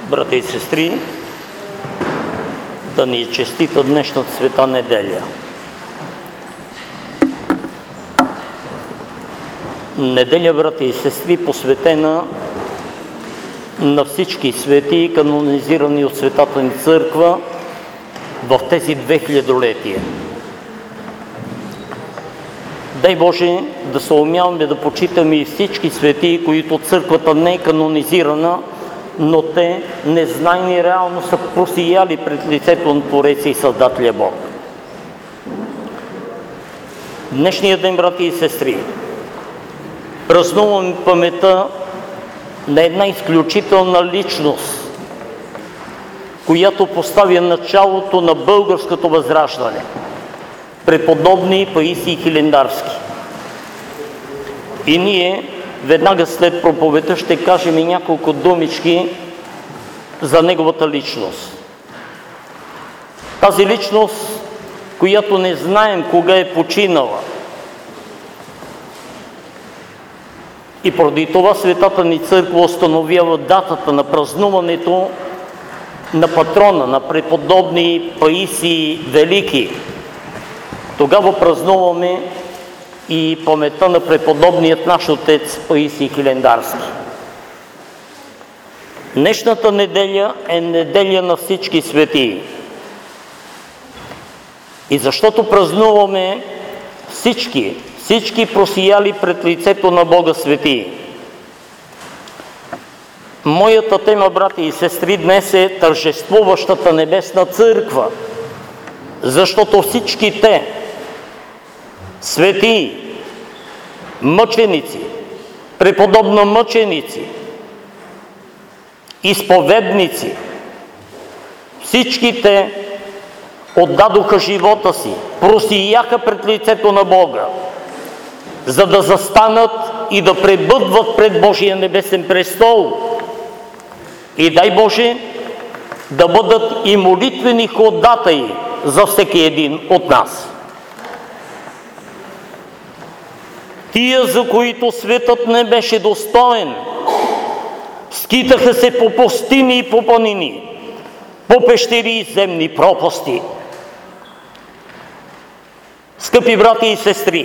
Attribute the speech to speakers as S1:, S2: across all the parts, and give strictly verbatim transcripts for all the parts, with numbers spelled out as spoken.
S1: брати и сестри, да ни е честита днешната света неделя. Неделя, брати и сестри, посветена на всички свети, канонизирани от Светата ни църква в тези две хилядолетия. Дай Боже да се умяваме да почитаме и всички свети, които църквата не е канонизирана, но те незнайни реално са просияли пред лицето на Твореца и Създателя Бог. Днешния ден, брати и сестри, празнуваме паметта на една изключителна личност, която поставя началото на българското възраждане. Преподобни Паисий Хилендарски. И ние веднага след проповедта ще кажем и няколко думички за неговата личност. Тази личност, която не знаем кога е починала. И поради това Светата ни църква установява датата на празнуването на патрона, на преподобни Паисий Велики. Тогава празнуваме и паметта на преподобният наш отец Паисий Хилендарски. Днешната неделя е неделя на всички светии. И защото празнуваме всички, всички просияли пред лицето на Бога светии. Моята тема, брати и сестри, днес е тържествуващата небесна църква, защото всички те, светии, мъченици, преподобно мъченици, изповедници, всички те отдадоха живота си, просияха пред лицето на Бога, за да застанат и да пребъдват пред Божия небесен престол. И дай Боже да бъдат и молитвени ходатаи за всеки един от нас. Тия, за които светът не беше достоен, скитаха се по пустини и по планини, по пещери и земни пропасти. Скъпи брати и сестри,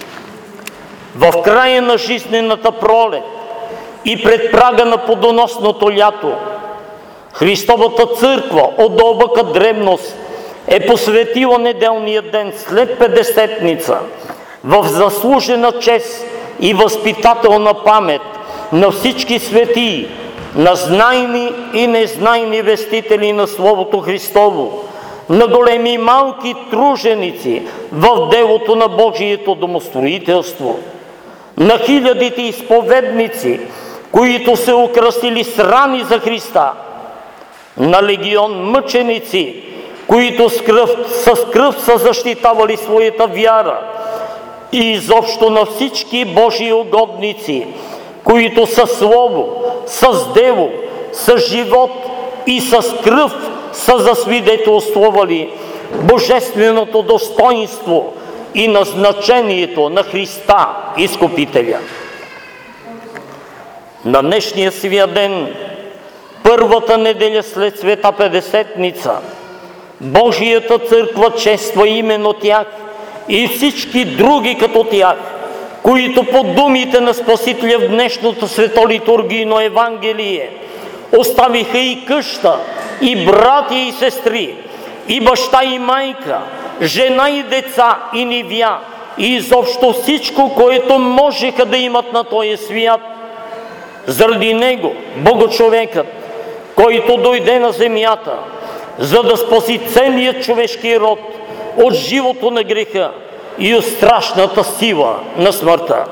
S1: в края на жизнената пролет и пред прага на плодоносното лято, Христовата църква от дълбока древност е посветила неделния ден след Петдесетница в заслужена чест и възпитателна памет на всички светии, на знайни и незнайни вестители на Словото Христово, на големи и малки труженици в делото на Божието домостроителство, на хилядите изповедници, които се украсили с рани за Христа, на легион мъченици, които с кръв, с кръв са защитавали своята вяра, и изобщо на всички Божии угодници, които със слово, с дело, с живот и с кръв са засвидетелствували божественото достоинство и назначението на Христа Изкупителя. На днешния свят ден, първата неделя след Света Петдесетница, Божията църква чества именно тях и всички други като тях, които по думите на Спасителя в днешното светолитургийно Евангелие оставиха и къща, и брати и сестри, и баща и майка, жена и деца и невя, и изобщо всичко, което можеха да имат на този свят. Заради него, Богочовекът, който дойде на земята, за да спаси целият човешки род от живото на греха и от страшната сила на смъртта.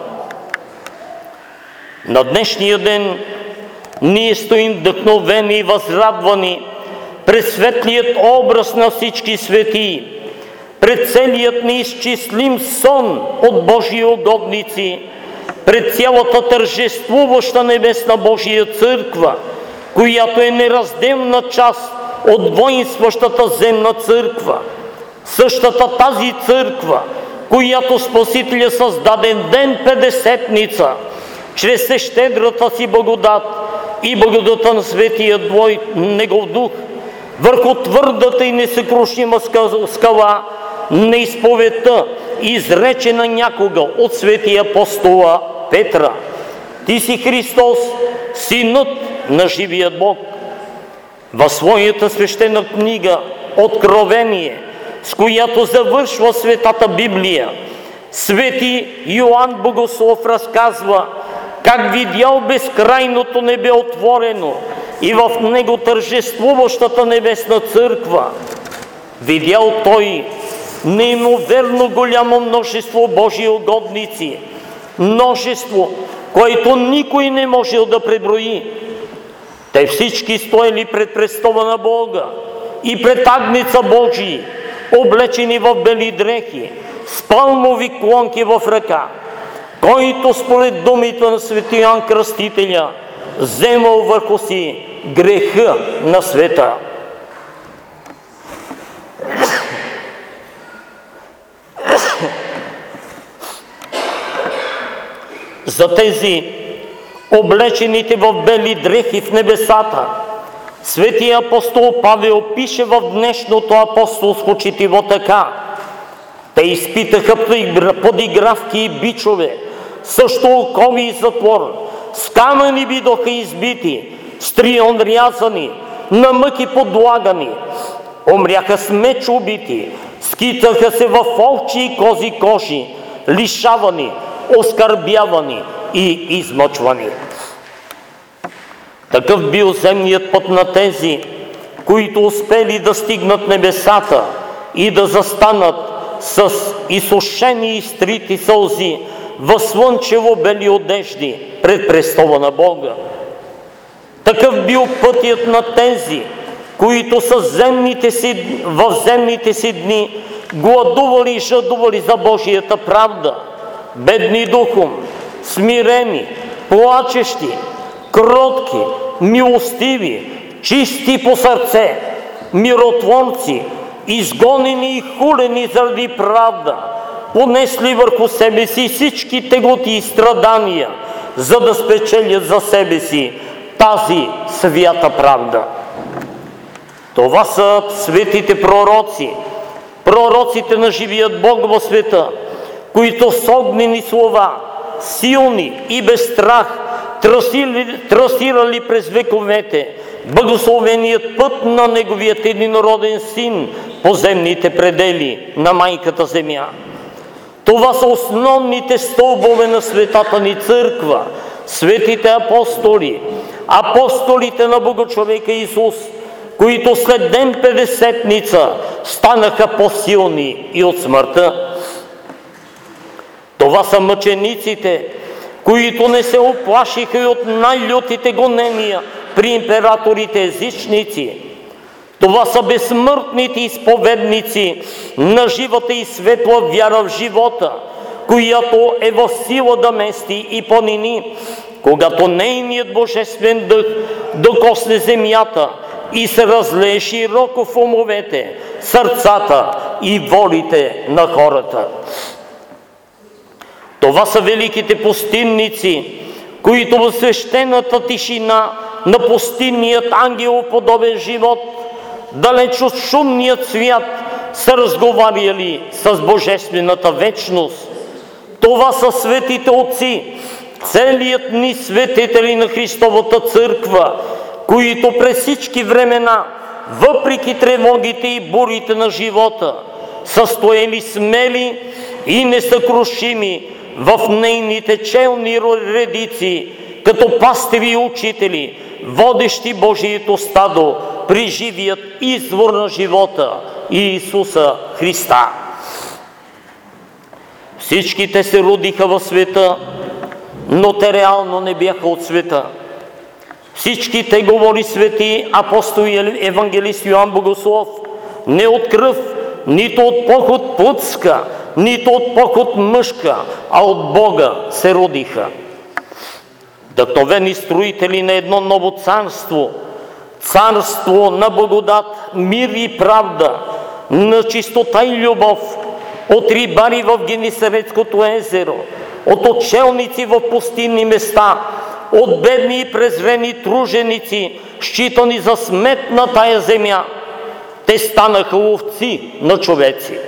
S1: На днешния ден ние стоим вдъхновени и възрадвани пред светлият образ на всички светии, пред целият неизчислим сон от Божии угодници, пред цялата тържествуваща небесна Божия църква, която е неразделна част от воинстващата земна църква. Същата тази църква, която Спасителя създаде ден Петдесетница, чрез щедрата си благодат и благодата на Светия Двой Негов Дух върху твърдата и несъкрушима скала на изповедта, изречена някога от светия апостола Петра. Ти си Христос, Синът на живия Бог. В своята свещена книга Откровение, с която завършва Светата Библия, свети Йоанн Богослов разказва как видял безкрайното небе отворено и в него тържествуващата небесна църква. Видял той неимоверно голямо множество Божии угодници, множество, което никой не можел да преброи. Те всички стояли пред престола на Бога и пред Агнеца Божий, облечени в бели дрехи, с палмови клонки в ръка, който според думите на свети Йоан Кръстителя вземал върху си греха на света. За тези, облечените в бели дрехи в небесата, светия апостол Павел пише в днешното апостолско четиво така: те изпитаха подигравки и бичове, също окови и затвор, с камъни бидоха избити, с трион рязани, на мъки подлагани, умряха с меч убити, скитаха се в овчи и кози кожи, лишавани, оскърбявани и измъчвани. Такъв бил земният път на тези, които успели да стигнат небесата и да застанат с изсушени и изтрити сълзи в слънчево бели одежди пред престола на Бога. Такъв бил пътят на тези, които са земните си, в земните си дни гладували и жадували за Божията правда, бедни духом, смирени, плачещи, кротки, милостиви, чисти по сърце, миротворци, изгонени и хулени заради правда, понесли върху себе си всички теготи и страдания, за да спечелят за себе си тази свята правда. Това са светите пророци, пророците на живият Бог в света, които с огнени слова, силни и без страх, трасирали през вековете благословеният път на Неговият единороден Син по земните предели на майката земя. Това са основните стълбове на светата ни църква, светите апостоли, апостолите на Богочовека Исус, които след ден Петдесетница станаха по-силни и от смъртта. Това са мъчениците, които не се оплашиха и от най-лютите гонения при императорите езичници. Това са безсмъртните изповедници на живата и светла вяра в живота, която е в сила да мести и планини, когато нейният божествен дъх докосне земята и се разлее широко в умовете, сърцата и волите на хората. Това са великите пустинници, които в свещената тишина на пустинният ангелоподобен живот, далеч от шумният свят, са разговаряли с божествената вечност. Това са светите отци, целият ни светители на Христовата църква, които през всички времена, въпреки тревогите и бурите на живота, са стояли смели и несъкрушими в нейните челни редици, като пастири и учители, водещи Божието стадо при живият извор на живота Иисуса Христа. Всички те се родиха в света, но те реално не бяха от света. Всички те, говори свети апостол и евангелист Йоанн Богослов, не от кръв, нито от поход плътска, нито от поход мъжка, а от Бога се родиха. Вдъхновени строители на едно ново царство, царство на благодат, мир и правда, на чистота и любов, от рибари в Генесаретското езеро, от отшелници в пустинни места, от бедни и презрени труженици, считани за смет на тая земя, те станаха ловци на човеци.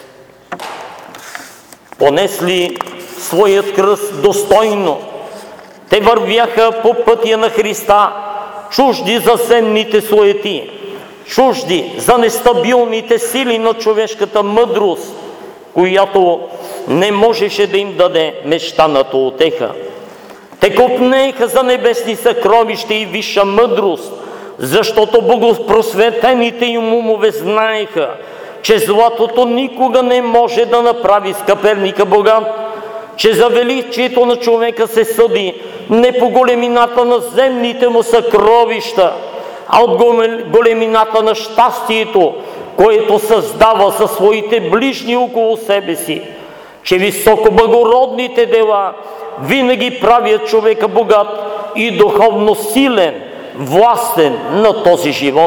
S1: Понесли своят кръст достойно, те вървяха по пътя на Христа, чужди за земните суети, чужди за нестабилните сили на човешката мъдрост, която не можеше да им даде мечтаната утеха. Те копнееха за небесни съкровища и висша мъдрост, защото богопросветените им умове знаеха, че златото никога не може да направи скъперника богат, че за величието на човека се съди не по големината на земните му съкровища, а от големината на щастието, което създава със своите ближни около себе си, че високо благородните дела винаги правят човека богат и духовно силен, властен на този живот.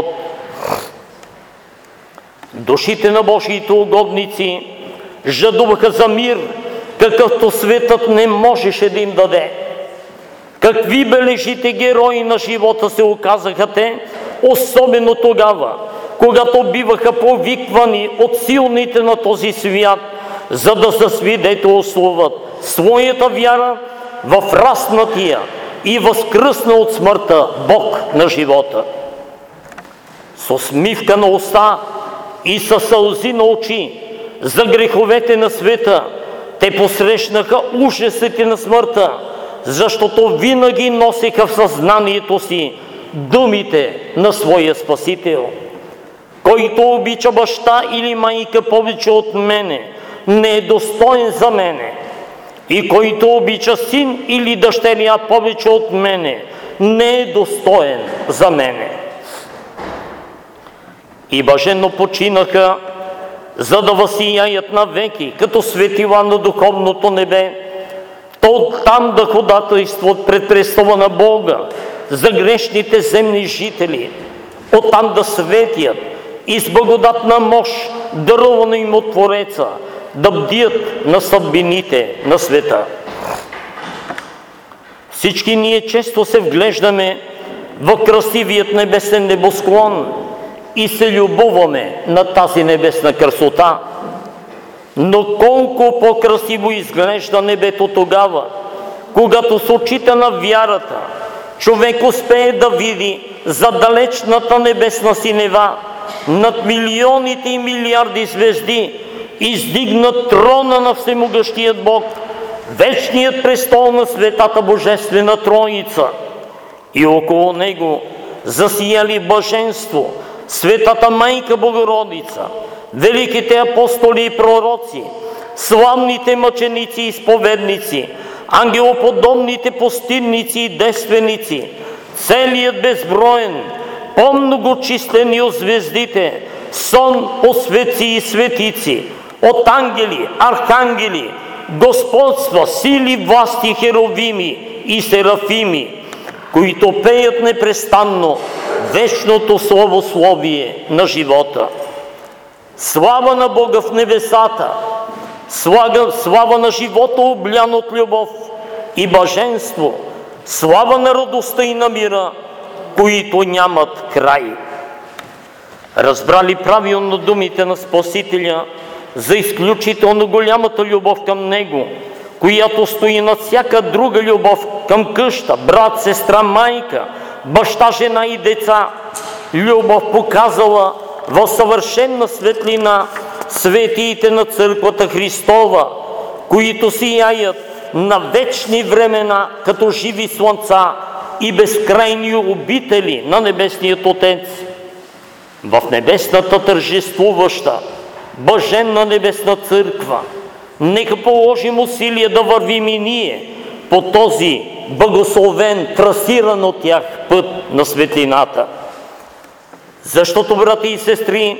S1: Душите на Божиите угодници жадуваха за мир, какъвто светът не можеше да им даде. Какви бележите герои на живота се оказаха те, особено тогава, когато биваха повиквани от силните на този свят, за да засвидетелствуват своята вяра в разпнатия и възкръсна от смъртта Бог на живота. С усмивка на уста и със сълзи на очи за греховете на света те посрещнаха ужасите на смъртта, защото винаги носеха в съзнанието си думите на своя Спасител. Който обича баща или майка повече от мене, не е достоен за мене. И който обича син или дъщеря повече от мене, не е достоен за мене. И блаженно починаха, за да възсияят навеки, като светила на духовното небе, то оттам да ходатайстват пред престола на Бога за грешните земни жители, оттам да светят и с благодатна мощ, дарувана им от Твореца, да бдият на съдбините на света. Всички ние често се вглеждаме в красивият небесен небосклон и се любоваме на тази небесна красота. Но колко по-красиво изглежда небето тогава, когато с очите на вярата човек успее да види за далечната небесна синева над милионите и милиарди звезди издигнат трона на всемогъщият Бог, вечният престол на Светата Божествена Троица, и около него засияли блаженство Светата Майка Богородица, великите апостоли и пророци, славните мъченици и изповедници, ангелоподобните постинници и действеници, целият безброен, по-многочислени от звездите, сон от светци и светици, от ангели, архангели, господства, сили, власти, херовими и серафими, които пеят непрестанно вечното славословие на живота. Слава на Бога в небесата, слава, слава на живота облян от любов и блаженство, слава на радостта и на мира, които нямат край. Разбрали правилно думите на Спасителя за изключително голямата любов към Него, която стои над всяка друга любов към къща, брат, сестра, майка, баща, жена и деца, любов показала в съвършена светлина светиите на Църквата Христова, които сияят на вечни времена като живи слънца и безкрайни обители на Небесният Отец. В небесната тържествуваща, блаженна небесна църква, нека положим усилия да вървим и ние по този благословен, трасиран от тях път на светлината. Защото, брати и сестри,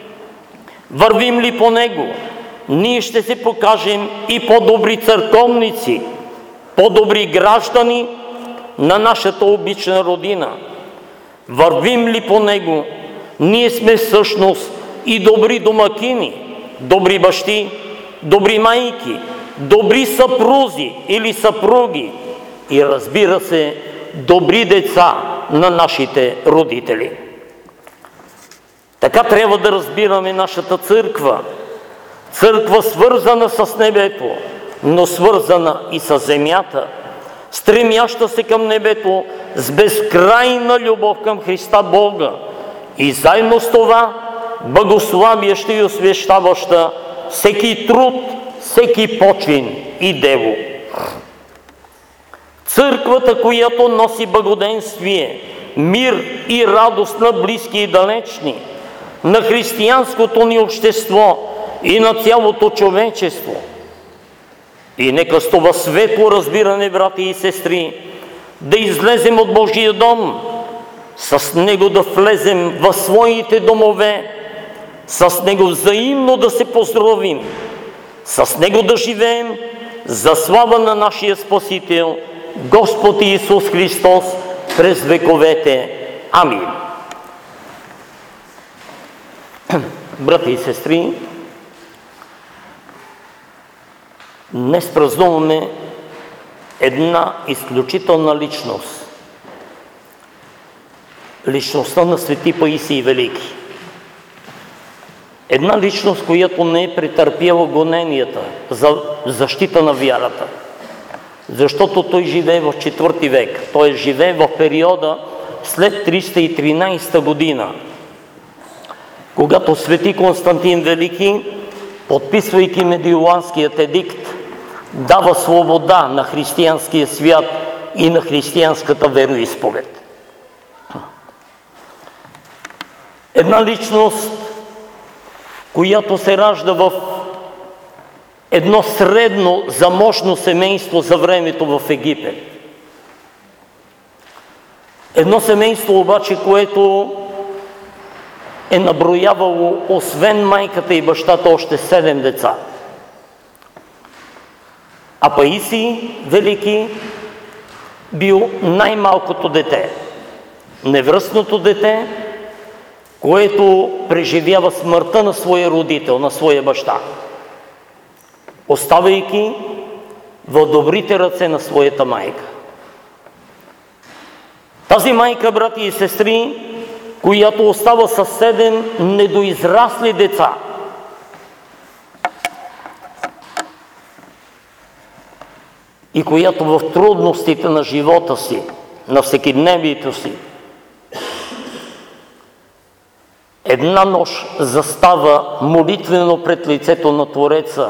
S1: вървим ли по него, ние ще се покажем и по-добри църковници, по-добри граждани на нашата обична родина. Вървим ли по него, ние сме всъщност и добри домакини, добри бащи, добри майки, добри съпрузи или съпруги, и, разбира се, добри деца на нашите родители. Така трябва да разбираме нашата църква. Църква, свързана с небето, но свързана и с земята, стремяща се към небето с безкрайна любов към Христа Бога и заедно с това благославяща и освещаваща всеки труд, всеки почин и дело. Църквата, която носи благоденствие, мир и радост на близки и далечни, на християнското ни общество и на цялото човечество. И нека с това светло разбиране, брати и сестри, да излезем от Божия дом, с Него да влезем в своите домове, с Него взаимно да се поздравим, с Него да живеем за слава на нашия Спасител, Господ Исус Христос, през вековете. Амин. Брати и сестри, днес празнуваме една изключителна личност. Личността на свети Паисий Велики. Една личност, която не е претърпяла гоненията за защита на вярата. Защото той живее в четвърти век. Той живее в периода след триста и тринадесета година, когато свети Константин Велики, подписвайки Медиоланският едикт, дава свобода на християнския свят и на християнската вероизповед. Една личност, която се ражда в едно средно заможно семейство за времето в Египет. Едно семейство обаче, което е наброявало, освен майката и бащата, още седем деца. А Паисий Велики бил най-малкото дете, невръстното дете, което преживява смъртта на своя родител, на своя баща, оставайки в добрите ръце на своята майка. Тази майка, брати и сестри, която остава със седем недоизрасли деца, и която в трудностите на живота си, на всекидневието си, една нощ застава молитвено пред лицето на Твореца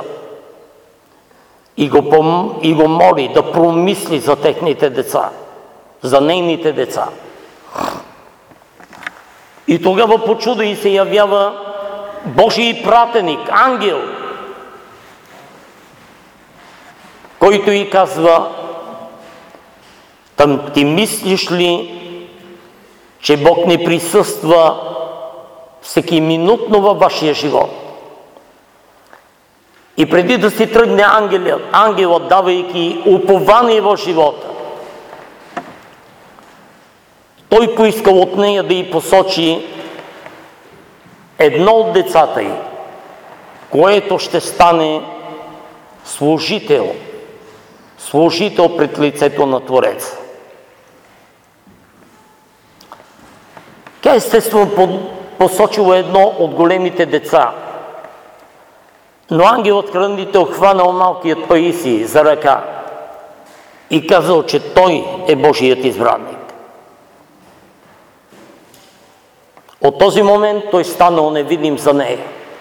S1: и го, пом... и го моли да промисли за техните деца, за нейните деца. И тогава по чудо и се явява Божий пратеник, ангел, който й казва: там ти мислиш ли, че Бог не присъства всеки минутно във вашия живот? И преди да си тръгне ангелът, ангелът давайки упование в живота, той поискал от нея да й посочи едно от децата й, което ще стане служител, служител пред лицето на Твореца. Тя естествено посочила едно от големите деца, но ангелът хранител хванал малкият Паисий за ръка и казал, че той е Божият избранник. От този момент той станал невидим за нея.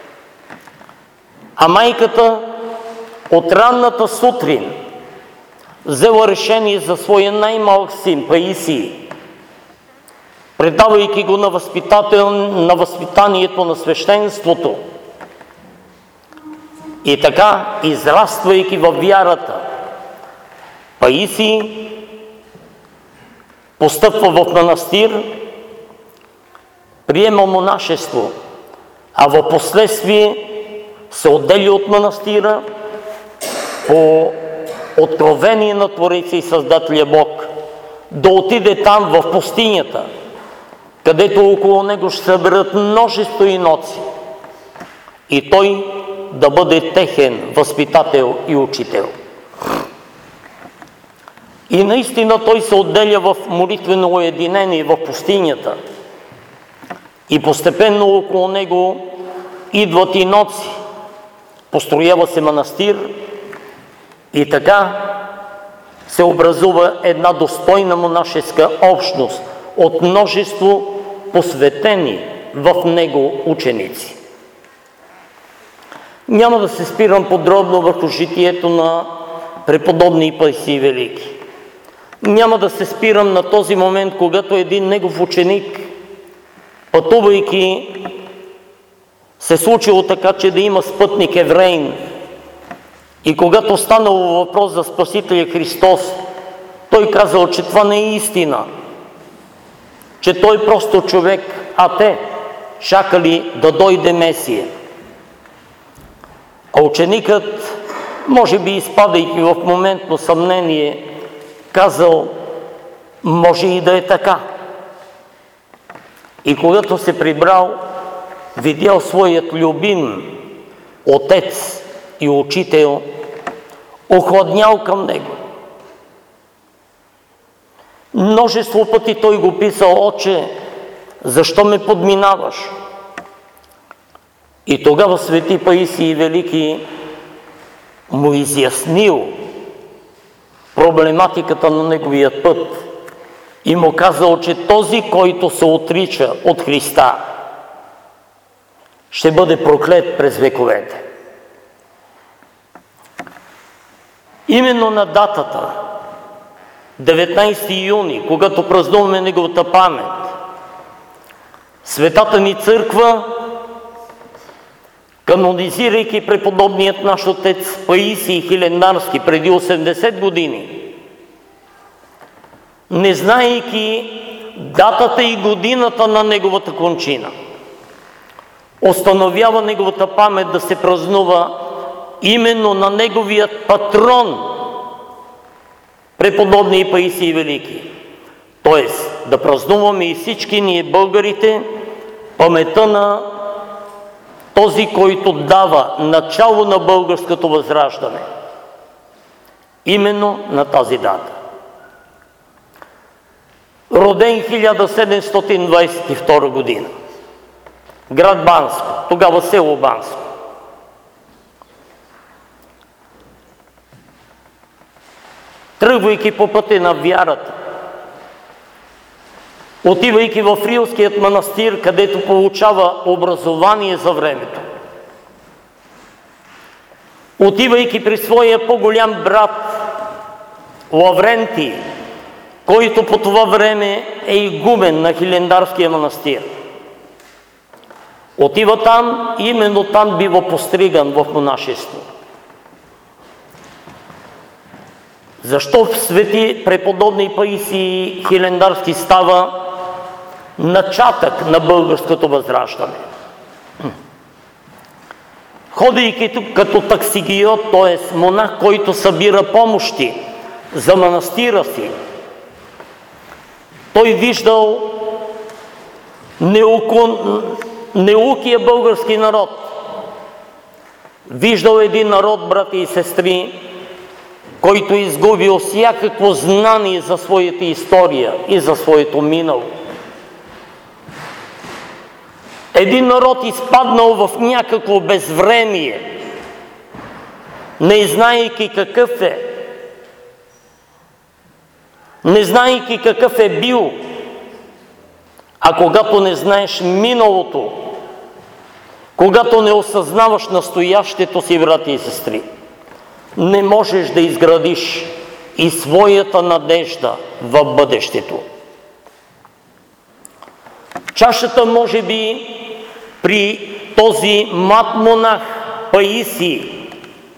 S1: А майката от ранната сутрин взела решение за своя най-малък син Паисий, предавайки го на, възпитател, на възпитанието на свещенството. И така, израствайки във вярата, Паисий постъпва в манастир, приема монашество, а в последствие се отдели от манастира по откровение на Твореца и Създателя Бог, да отиде там в пустинята, където около него ще съберат множество иноци и той да бъде техен възпитател и учител. И наистина той се отделя в молитвено уединение в пустинята. И постепенно около него идват иноци. Построява се манастир и така се образува една достойна монашеска общност от множество посветени в него ученици. Няма да се спирам подробно върху житието на преподобни Паисий Велики. Няма да се спирам на този момент, когато един негов ученик, пътувайки, се случило така, че да има спътник евреин. И когато станало въпрос за Спасителя Христос, той казал, че това не е истина, че той просто човек, а те чакали да дойде Месия. А ученикът, може би изпадайки в моментно съмнение, казал, може и да е така. И когато се прибрал, видял своят любим отец и учител, охладнял към него. Множество пъти той го писал, отче, защо ме подминаваш? И тогава свети Паисий Велики му изяснил проблематиката на неговият път и му казал, че този, който се отрича от Христа, ще бъде проклет през вековете. Именно на датата деветнайсети юни, когато празнуваме неговата памет, Светата ни църква, канонизирайки преподобният наш отец Паисий Хилендарски преди осемдесет години, не знаейки датата и годината на неговата кончина, установява неговата памет да се празнува именно на неговият патрон, преподобни Паисий Велики. Тоест, да празнуваме и всички ние българите паметта на този, който дава начало на българското възраждане. Именно на тази дата. Роден хиляда седемстотин двайсет и втора година. Град Банско, тогава село Банско. Тръгвайки по пътя на вярата, отивайки в Рилският манастир, където получава образование за времето, отивайки при своя по-голям брат Лаврентий, който по това време е игумен на Хилендарския манастир. Отива там и именно там бива постриган в монашество. Защо в свети преподобни Паисий Хилендарски става начатък на българското възраждане? Ходейки като таксигиот, т.е. монах, който събира помощи за манастира си, той виждал неуко... неукия български народ. Виждал един народ, брати и сестри, който изгубил всякакво знание за своята история и за своето минало. Един народ изпаднал в някакво безвремие, не знаейки какъв е, не знаейки какъв е бил. А когато не знаеш миналото, когато не осъзнаваш настоящето си, брати и сестри, не можеш да изградиш и своята надежда в бъдещето. Чашата, може би, при този млад монах Паисий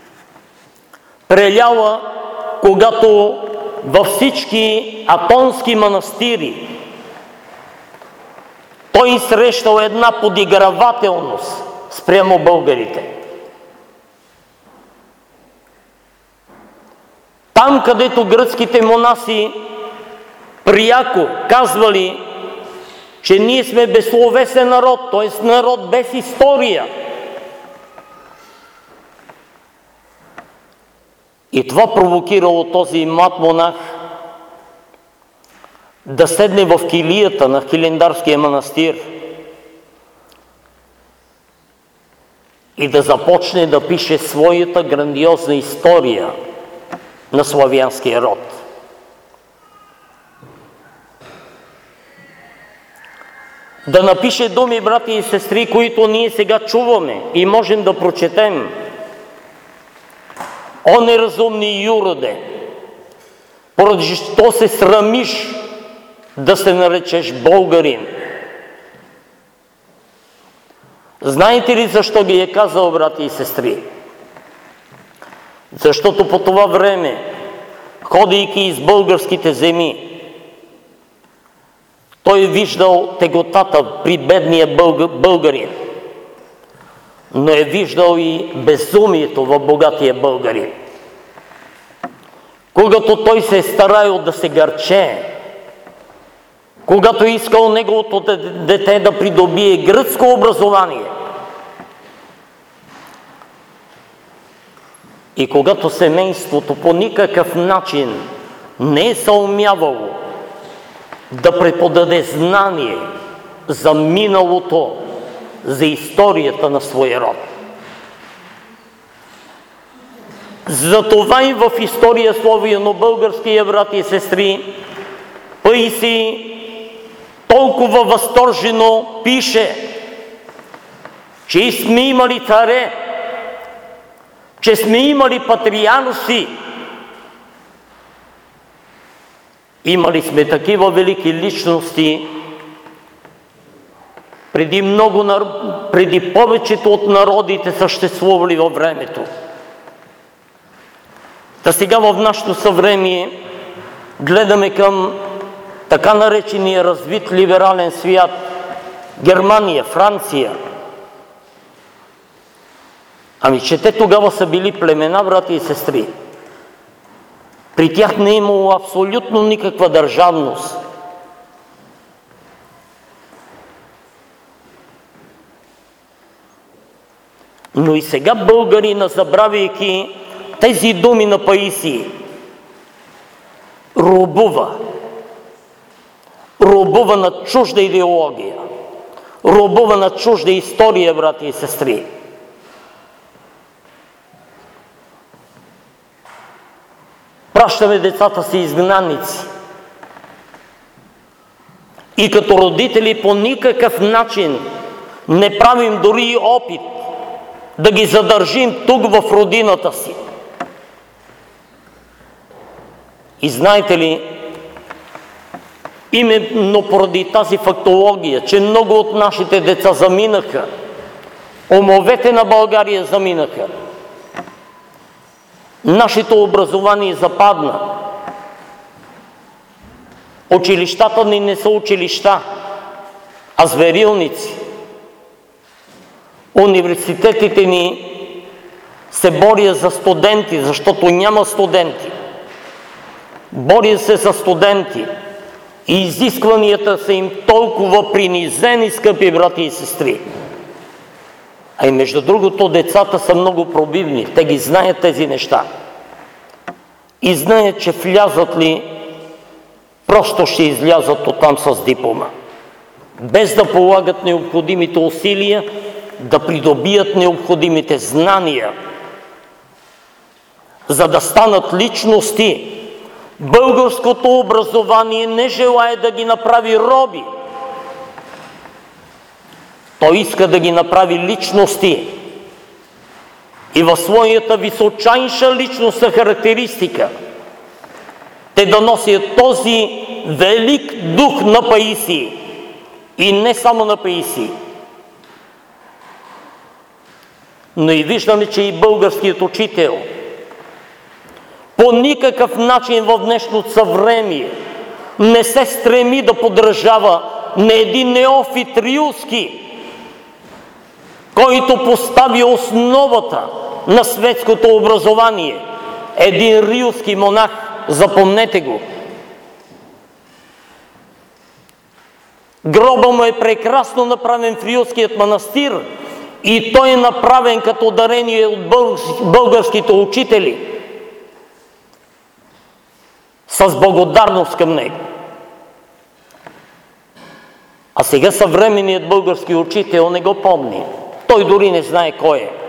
S1: преляла, когато във всички атонски манастири той срещал една подигравателност спрямо българите. Там, където гръцките монаси пряко казвали, че ние сме безсловесен народ, т.е. народ без история. И това провокирало този млад монах да седне в килията на Хилендарския манастир и да започне да пише своята грандиозна история на славянския род. Да напише думи, брати и сестри, които ние сега чуваме и можем да прочетем. О, неразумни юроде, поради що се срамиш да се наречеш българин? Знаете ли защо ги е казал, брати и сестри? Защото по това време, ходейки из българските земи, той е виждал теготата при бедния българин, но е виждал и безумието в богатия българин. Когато той се е старал да се гърче, когато е искал неговото дете да придобие гръцко образование, и когато семейството по никакъв начин не е съумявало да преподаде знание за миналото, за историята на своя род. Затова и в история словено-българския, брати и сестри, Паисий толкова възторжено пише, че сме имали царе, че сме имали патриарси, имали сме такива велики личности преди много, преди повечето от народите съществували във времето. Та сега в нашето съвремие гледаме към така наречения развит либерален свят, Германия, Франция. Ами че те тогава са били племена, брати и сестри. При тях не е имало абсолютно никаква държавност. Но и сега българина, забравяйки тези думи на Паисий, робува. Робува на чужда идеология. Робува на чужда история, брати и сестри. Пращаме децата си изгнаници. И като родители по никакъв начин не правим дори и опит да ги задържим тук в родината си. И знаете ли, именно поради тази фактология, че много от нашите деца заминаха, умовете на България заминаха, нашето образование западна, училищата ни не са училища, а зверилници. Университетите ни се борят за студенти, защото няма студенти. Борят се за студенти и изискванията са им толкова принизени, скъпи брати и сестри. А и между другото, децата са много пробивни. Те ги знаят тези неща. И знаят, че влязат ли, просто ще излязат оттам с диплома. Без да полагат необходимите усилия, да придобият необходимите знания, за да станат личности. Българското образование не желае да ги направи роби. Той иска да ги направи личности. И в своята височайша личностна характеристика те да носят този велик дух на Паисий. И не само на Паисий. Но и виждаме, че и българският учител по никакъв начин в днешното съвремие не се стреми да подражава на един неофит рилски, който постави основата на светското образование. Един рилски монах, запомнете го. Гроба му е прекрасно направен в Рилският манастир и той е направен като дарение от българските учители с благодарност към него. А сега съвременният български учител не го помни. Той дори не знае кой е.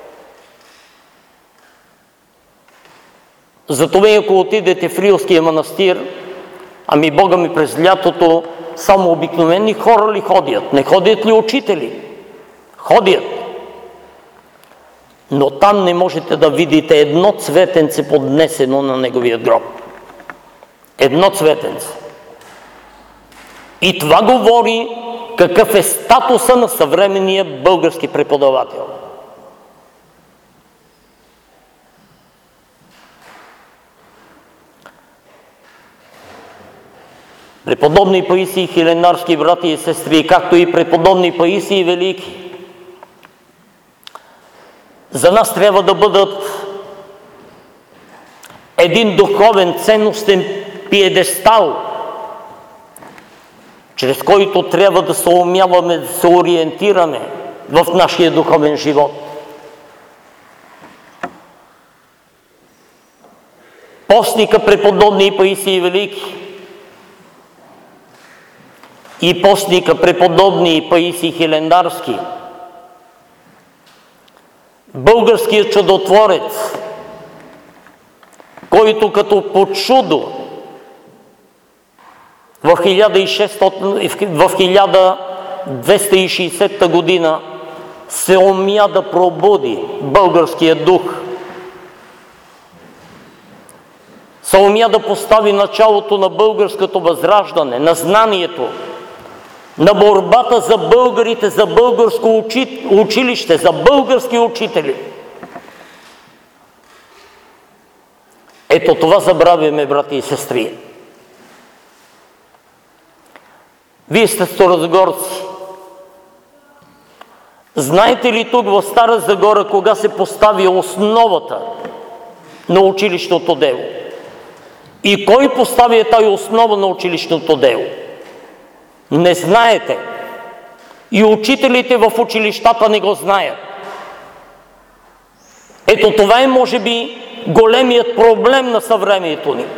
S1: Затова ако отидете в Рилския манастир, ами Бога ми през лятото само обикновени хора ли ходят? Не ходят ли учители? Ходят. Но там не можете да видите едно цветенце поднесено на неговия гроб. Едно цветенце. И това говори какъв е статуса на съвременния български преподавател. Преподобни Паисий Хилендарски, брати и сестри, както и преподобни Паисий Велики, за нас трябва да бъдат един духовен ценностен пиедестал, чрез който трябва да се умяваме, да се ориентираме в нашия духовен живот. Постника преподобни Паисий Велики и постника преподобни Паисий Хилендарски, българският чудотворец, който като по чудо в хиляда двеста и шейсета година се умя да пробуди българския дух. Се умя да постави началото на българското възраждане, на знанието, на борбата за българите, за българско училище, за български учители. Ето това забравяме, брати и сестри. Вие сте старозагорци. Знаете ли тук в Стара Загора кога се постави основата на училищното дело? И кой постави тази основа на училищното дело? Не знаете. И учителите в училищата не го знаят. Ето това е, може би, големият проблем на съвремието ни.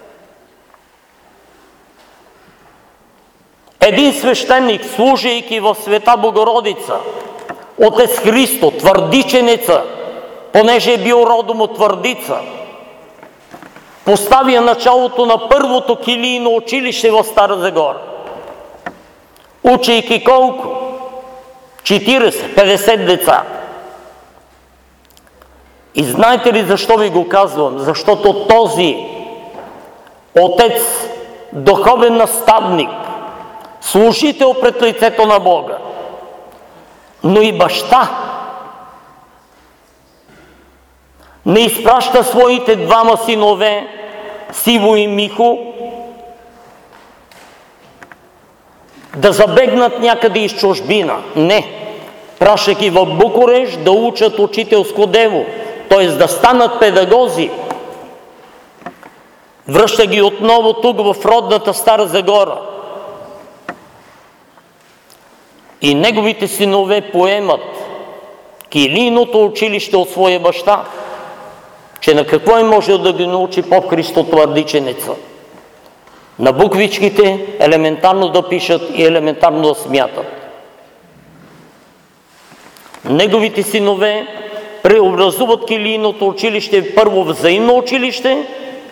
S1: Един свещеник, служейки в Света Богородица, отец Христо, твърдиченеца, понеже е бил родом от Твърдица, поставя началото на първото килийно училище в Стара Загора. Учейки колко? четирийсет, петдесет деца. И знаете ли защо ви го казвам? Защото този отец, духовен наставник, служител пред лицето на Бога, но и баща, не изпраща своите двама синове, Сиво и Михо, да забегнат някъде из чужбина. Не. Праща ги в Букурещ да учат учителско дело, т.е. да станат педагози. Връща ги отново тук в родната Стара Загора. И неговите синове поемат килийното училище от своя баща, че на какво е можел да ги научи поп Христо Твърдиченеца? На буквичките елементарно да пишат и елементарно да смятат. Неговите синове преобразуват килийното училище първо в взаимно училище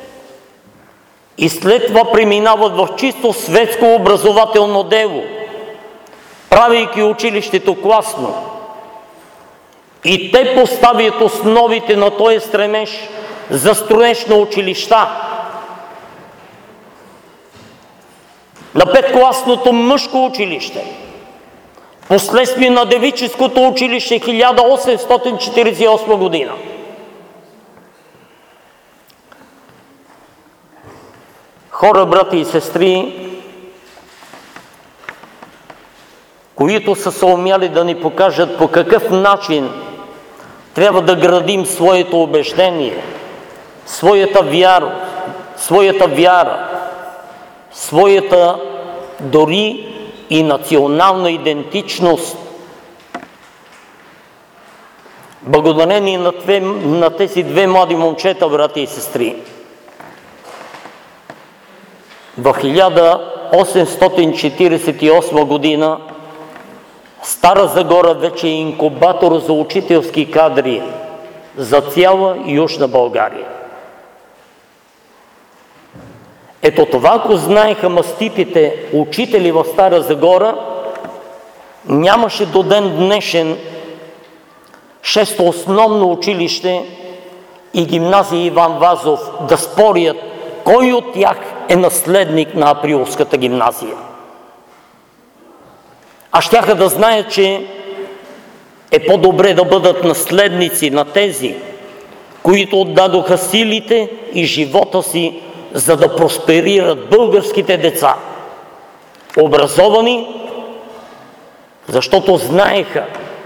S1: и след това преминават в чисто светско образователно дело, правейки училището класно. И те поставят основите на този стремеж за строеж на училища. На петкласното мъжко училище, последствие на девическото училище хиляда осемстотин четиридесет и осма година. Хора, брати и сестри, които са се умяли да ни покажат по какъв начин трябва да градим своето убеждение, своята вяра, своята вяра, своята дори и национална идентичност. Благодарение на, две, на тези две млади момчета, брати и сестри, в хиляда осемстотин четиридесет и осма година Стара Загора вече е инкубатор за учителски кадри за цяла Южна България. Ето това, ако знаеха маститите учители в Стара Загора, нямаше до ден днешен шесто основно училище и гимназия Иван Вазов да спорят кой от тях е наследник на Априлската гимназия. А щяха да знаят, че е по-добре да бъдат наследници на тези, които отдадоха силите и живота си, за да просперират българските деца. Образовани, защото знаеха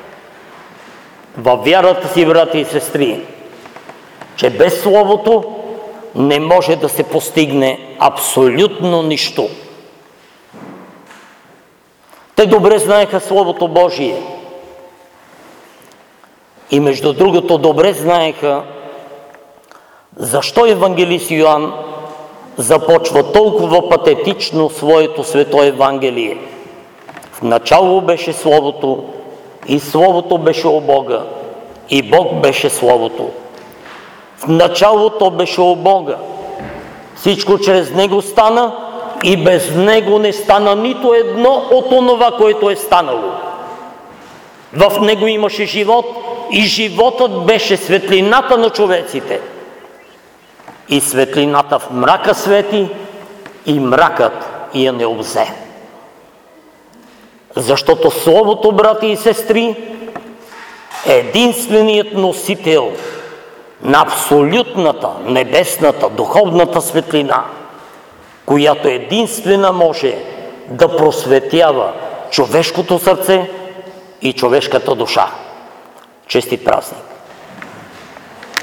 S1: във вярата си, брати и сестри, че без Словото не може да се постигне абсолютно нищо. Те добре знаеха Словото Божие. И между другото добре знаеха защо евангелист Йоан започва толкова патетично своето свето Евангелие. В начало беше Словото, и Словото беше у Бога, и Бог беше Словото. В началото беше у Бога. Всичко чрез Него стана и без Него не стана нито едно от онова, което е станало. В Него имаше живот и животът беше светлината на човеците. И светлината в мрака свети и мракът я не обзе. Защото Словото, брати и сестри, е единственият носител на абсолютната, небесната, духовната светлина, която единствена може да просветява човешкото сърце и човешката душа. Честит празник!